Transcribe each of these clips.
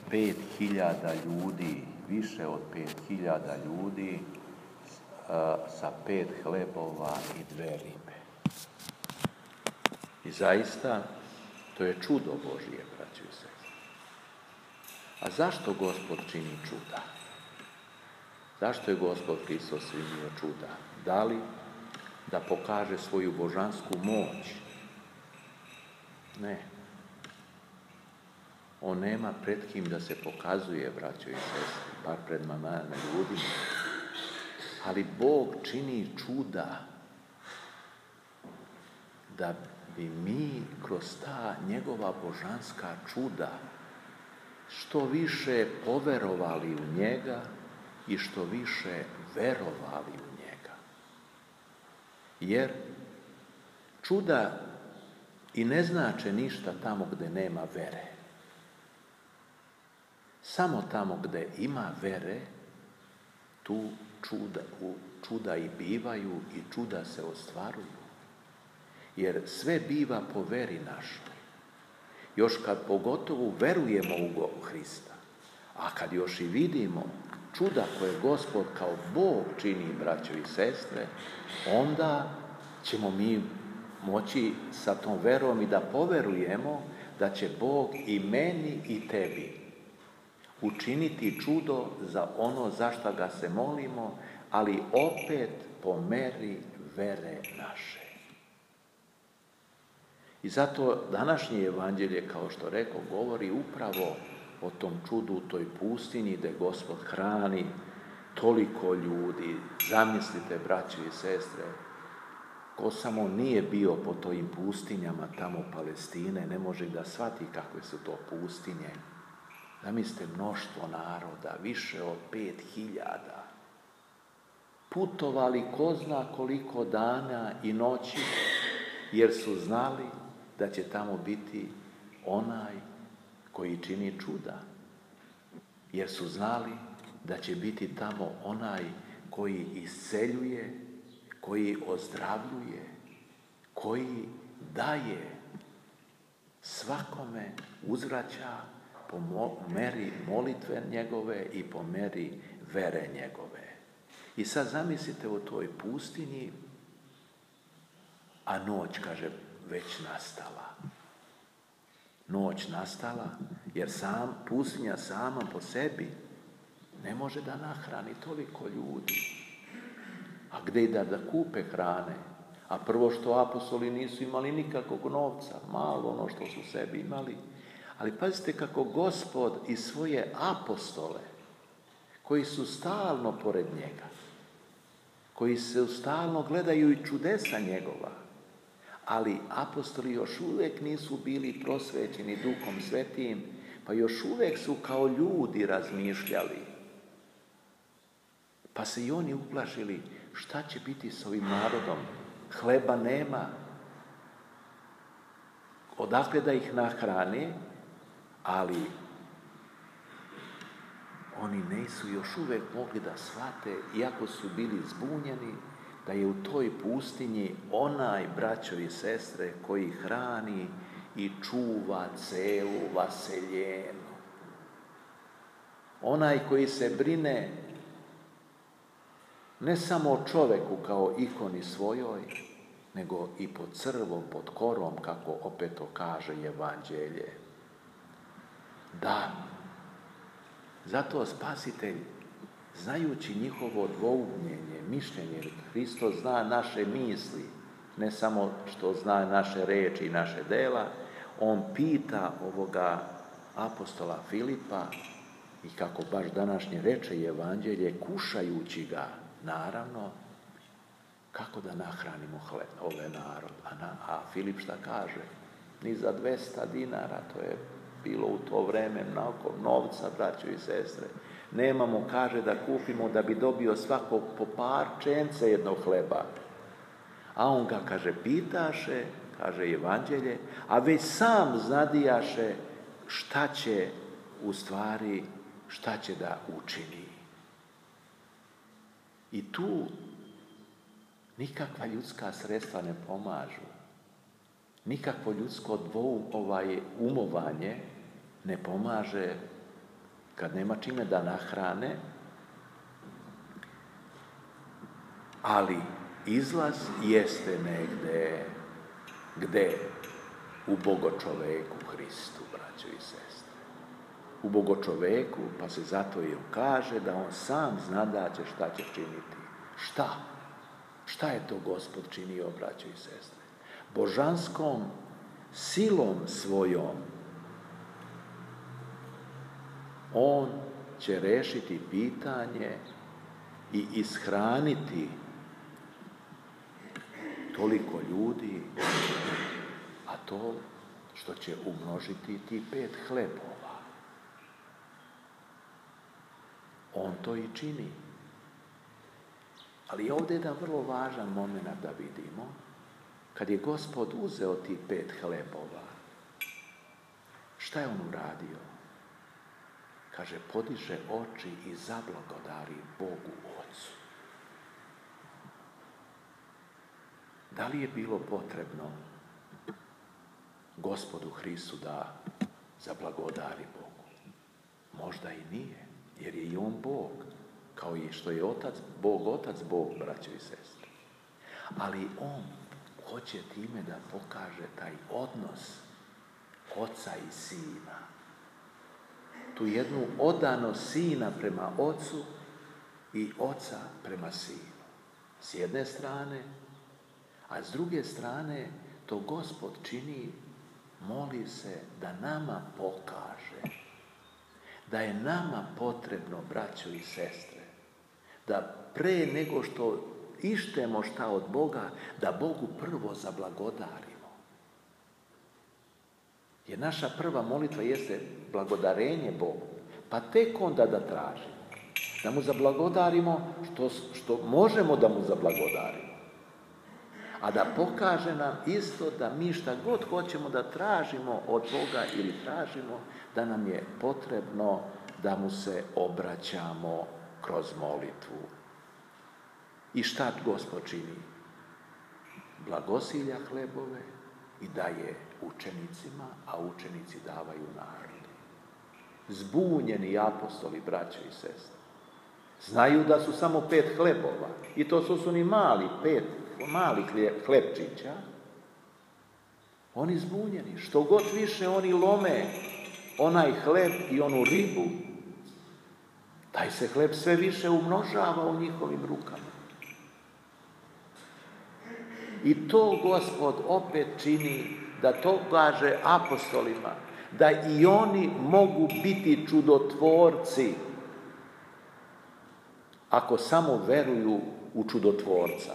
5.000 ljudi, više od 5.000 ljudi sa 5 hlebova i 2 ribe. I zaista, to je čudo Božije, braćo i sestre. A zašto Gospod čini čuda? Zašto je Gospod Hristos činio čuda? Da li da pokaže svoju božansku moć? Ne. On nema pred kim da se pokazuje, braćo i sestre, bar pred ljudima. Ali Bog čini čuda da bi mi kroz ta njegova božanska čuda što više poverovali u njega i što više verovali u njega. Jer čuda i ne znače ništa tamo gdje nema vere. Samo tamo gdje ima vere, tu čuda i bivaju i čuda se ostvaruju. Jer sve biva po veri našoj. Još kad pogotovo verujemo u Hrista, a kad još i vidimo čuda koje Gospod kao Bog čini, braćo i sestre, onda ćemo mi moći sa tom verom i da poverujemo da će Bog i meni i tebi učiniti čudo za ono za što ga se molimo, ali opet po meri vere naše. I zato današnje evanđelje, kao što rekao, govori upravo o tom čudu u toj pustinji gdje Gospod hrani toliko ljudi. Zamislite, braćo i sestre, ko samo nije bio po tojim pustinjama tamo Palestine, ne može da shvati kakve su to pustinje. Zamislite mnoštvo naroda, više od 5.000. Putovali ko zna koliko dana i noći, jer su znali da će tamo biti onaj koji čini čuda. Jer su znali da će biti tamo onaj koji isceljuje, koji ozdravljuje, koji daje svakome, uzvraća po meri molitve njegove i po meri vere njegove. I sad zamislite u toj pustinji, a noć, kaže, već nastala. Noć nastala, jer pustinja sama po sebi ne može da nahrani toliko ljudi. A gdje da kupe hrane? A prvo što apostoli nisu imali nikakvog novca, malo ono što su sebi imali. Ali pazite kako Gospod i svoje apostole, koji su stalno pored njega, koji se stalno gledaju i čudesa njegova, ali apostoli još uvijek nisu bili prosvećeni Duhom Svetim, pa još uvijek su kao ljudi razmišljali. Pa se i oni uplašili, šta će biti s ovim narodom? Hleba nema. Odakle da ih nahrani? Ali oni nisu još uvijek mogli da shvate, iako su bili zbunjeni, da je u toj pustinji onaj, braćo i sestre, koji hrani i čuva celu vaseljenu. Onaj koji se brine ne samo o čoveku kao ikoni svojoj, nego i pod crvom, pod korom, kako opet to kaže evanđelje. Da, zato Spasitelj, znajući njihovo dvoumljenje, mišljenje, Hristos zna naše misli, ne samo što zna naše reči i naše dela, on pita ovoga apostola Filipa i kako baš današnje reče evanđelje, kušajući ga, naravno, kako da nahranimo ove narod. A Filip šta kaže? Ni za 200 dinara, to je bilo u to vreme mnogo novca, braćo i sestre. Nemamo, kaže, da kupimo da bi dobio svako po parčence jednog hleba. A on ga, kaže, pitaše, kaže evanđelje, a već sam znadijaše šta će u stvari, šta će da učini. I tu nikakva ljudska sredstva ne pomažu. Nikakvo ljudsko umovanje ne pomaže kad nema čime da nahrane, ali izlaz jeste negde gde? U Bogočoveku Hristu, braćo i sestre. U Bogočoveku, pa se zato i kaže da on sam znadaće šta će činiti. Šta? Šta je to Gospod činio, braćo i sestre? Božanskom silom svojom on će rešiti pitanje i ishraniti toliko ljudi, a to što će umnožiti ti 5 hlebova. On to i čini. Ali ovdje je jedan vrlo važan moment da vidimo. Kad je Gospod uzeo ti 5 hlebova, šta je on uradio? Kaže, podiže oči i zablagodari Bogu Ocu. Da li je bilo potrebno Gospodu Hristu da zablagodari Bogu? Možda i nije, jer je i on Bog, kao i što je Otac Bog, braćo i sestre. Ali on hoće time da pokaže taj odnos Oca i Sina. Tu jednu odanost Sina prema Ocu i Oca prema Sinu. S jedne strane, a s druge strane to Gospod čini, moli se da nama pokaže da je nama potrebno, braćo i sestre, da pre nego što ištemo šta od Boga, da Bogu prvo zablagodarimo. Jer naša prva molitva jeste blagodarenje Bogu, pa tek onda da tražimo. Da mu zablagodarimo što možemo da mu zablagodarimo. A da pokaže nam isto da mi šta god hoćemo da tražimo od Boga ili tražimo, da nam je potrebno da mu se obraćamo kroz molitvu. I šta Gospod čini? Blagosilja hlebove i daje učenicima, a učenici davaju narodu. Zbunjeni apostoli, braćo i sestre, znaju da su samo 5 hlebova i to su ni mali 5 malih hlebčića. Oni zbunjeni, što god više oni lome onaj hleb i onu ribu, taj se hleb sve više umnožava u njihovim rukama. I to Gospod opet čini, da to kaže apostolima, da i oni mogu biti čudotvorci ako samo veruju u čudotvorca.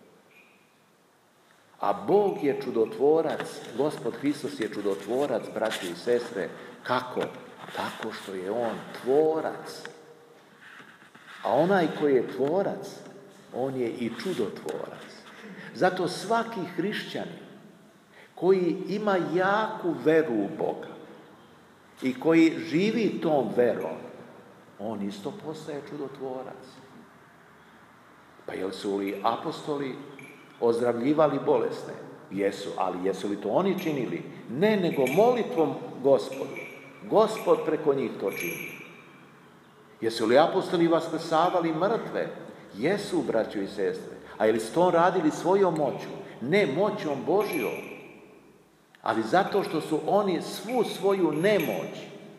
A Bog je čudotvorac, Gospod Hristos je čudotvorac, braći i sestre. Kako? Tako što je on tvorac. A onaj koji je tvorac, on je i čudotvorac. Zato svaki hrišćanin koji ima jaku veru u Boga i koji živi tom verom, on isto postaje čudotvorac. Pa jel su li apostoli ozdravljivali bolesne? Jesu, ali jesu li to oni činili? Ne, nego molitvom Gospodu. Gospod preko njih to čini. Jesu li apostoli vaskrsavali mrtve? Jesu, braćo i sestre. A je li su to radili svojom moću? Ne, moćom Božjom. Ali zato što su oni svu svoju nemoć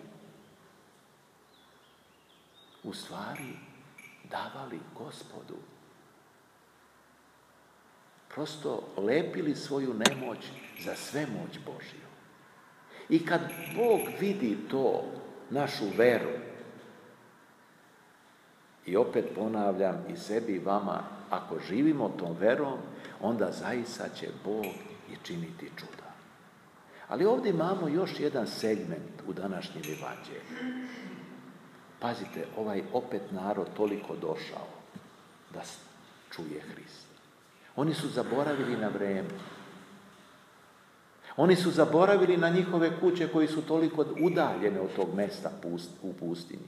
u stvari davali Gospodu. Prosto lepili svoju nemoć za svemoć Božju. I kad Bog vidi to, našu veru, i opet ponavljam i sebi i vama, ako živimo tom verom, onda zaista će Bog i činiti čuda. Ali ovdje imamo još jedan segment u današnjem evanđelju. Pazite, ovaj opet narod toliko došao da čuje Hrista. Oni su zaboravili na vreme. Oni su zaboravili na njihove kuće koji su toliko udaljene od tog mesta u pustinji.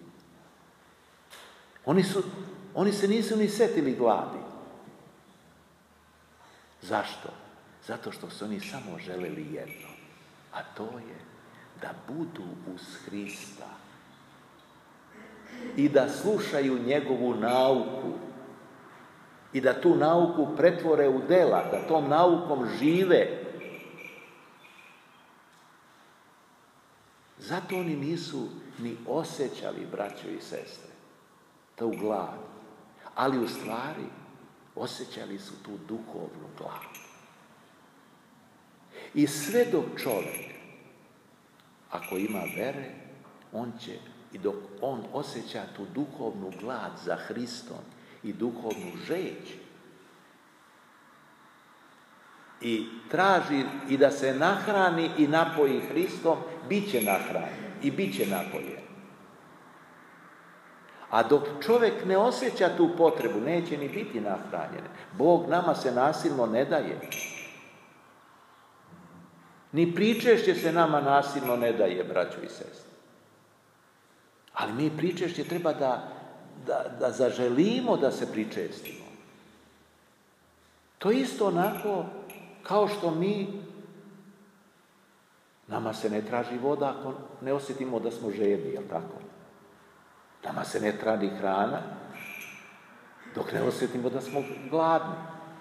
Oni se nisu ni setili gladi. Zašto? Zato što su oni samo želeli jedno, a to je da budu uz Hrista. i da slušaju njegovu nauku i da tu nauku pretvore u dela, da tom naukom žive. Zato oni nisu ni osjećali, braćo i sestre, tu glad, ali u stvari osjećali su tu duhovnu glad. I sve dok čovjek, ako ima vere, on će, i dok on osjeća tu duhovnu glad za Hristom i duhovnu žeđ i traži i da se nahrani i napoji Hristom, bit će nahranjen i bit će napojen. A dok čovjek ne osjeća tu potrebu, neće ni biti nahranjen. Bog nama se nasilno ne daje. Ni pričešće se nama nasilno ne daje, braćo i sestre. Ali mi pričešće treba da zaželimo da se pričestimo. To je isto onako kao što nama se ne traži voda ako ne osjetimo da smo žedni, jel tako? Nama se ne traži hrana dok ne osjetimo da smo gladni.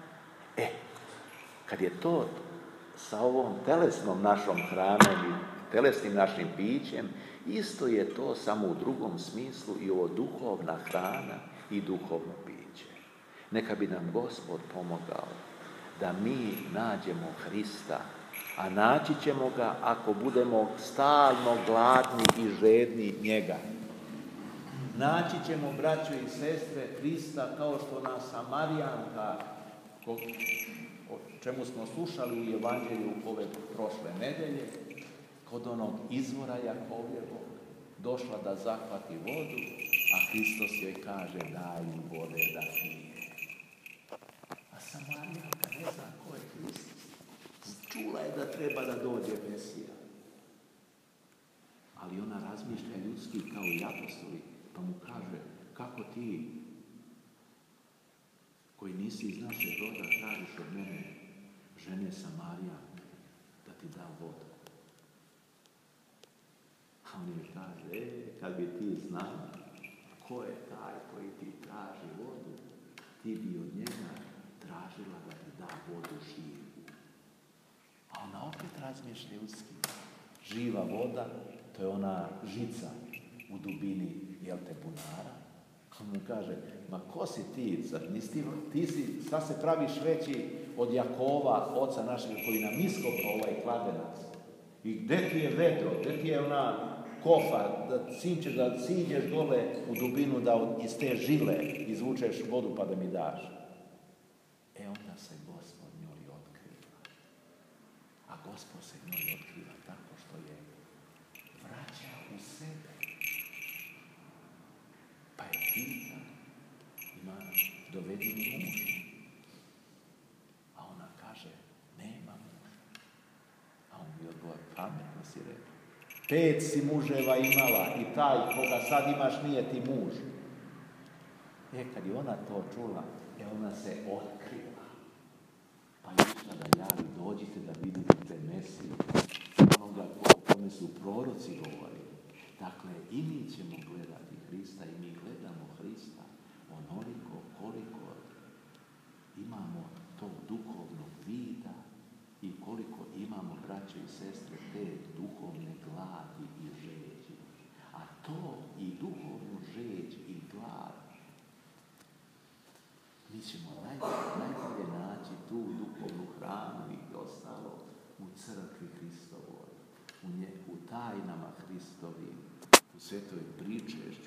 Kad je to sa ovom telesnom našom hranom i telesnim našim pićem, isto je to samo u drugom smislu i ovo duhovna hrana i duhovno piće. Neka bi nam Gospod pomogao da mi nađemo Hrista, a naći ćemo ga ako budemo stalno gladni i žedni njega. Naći ćemo, braćo i sestre, Hrista kao što nas Samarijanka, o čemu smo slušali u Evanđelju ove prošle nedelje, kod onog izvora Jakovljevog, došla da zahvati vodu, a Hristos joj kaže daj mi vode da pije. A Samarijanka ne zna ko je Hristos. Čula je da treba da dođe Mesija. Ali ona razmišlja ljudski kao i apostoli, pa mu kaže, kako ti, koji nisi iz našeg roda, tražiš od mene, žene Samarijanke, da ti da vodu. A on mi kaže, kad bi ti znao ko je taj koji ti traži vodu, ti bi od njega tražila da ti da vodu živu. A ona opet razmišlja ljudski. Živa voda, to je ona žica u dubini, jel te, bunara. On mu kaže, ma ko si ti? Ti si, sad se praviš veći od Jakova, oca našeg, koji nam iskopao ovaj kladenac. I gde ti je vedro, gde ti je ona kofa, da siđeš dole u dubinu, da iz te žile izvučeš vodu pa da mi daš. Onda se Gospod njoj otkriva. A Gospod se njoj otkriva tako što je vraća u sebe. Pa je pita, dovedi mi muža. A ona kaže, nema muža. A on mi odgovara, pametno si rekao. 5 si muževa imala i taj koga sad imaš nije ti muž. Kad je ona to čula, ona se otkrila. Pa je išla da javi, dođite da vidite Mesiju. Onoga kome su proroci govorili. Dakle, i mi ćemo gledati Hrista i mi gledamo Hrista onoliko koliko imamo tog duhovnog vida i koliko imamo, braće i sestre, te duhovne gladi i žeđi. A to i duhovnu žeđ i glad mi ćemo najbolje naći tu duhovnu hranu i ostalo u crkvi Hristovoj, u tajnama Hristovim, u svetoj pričešću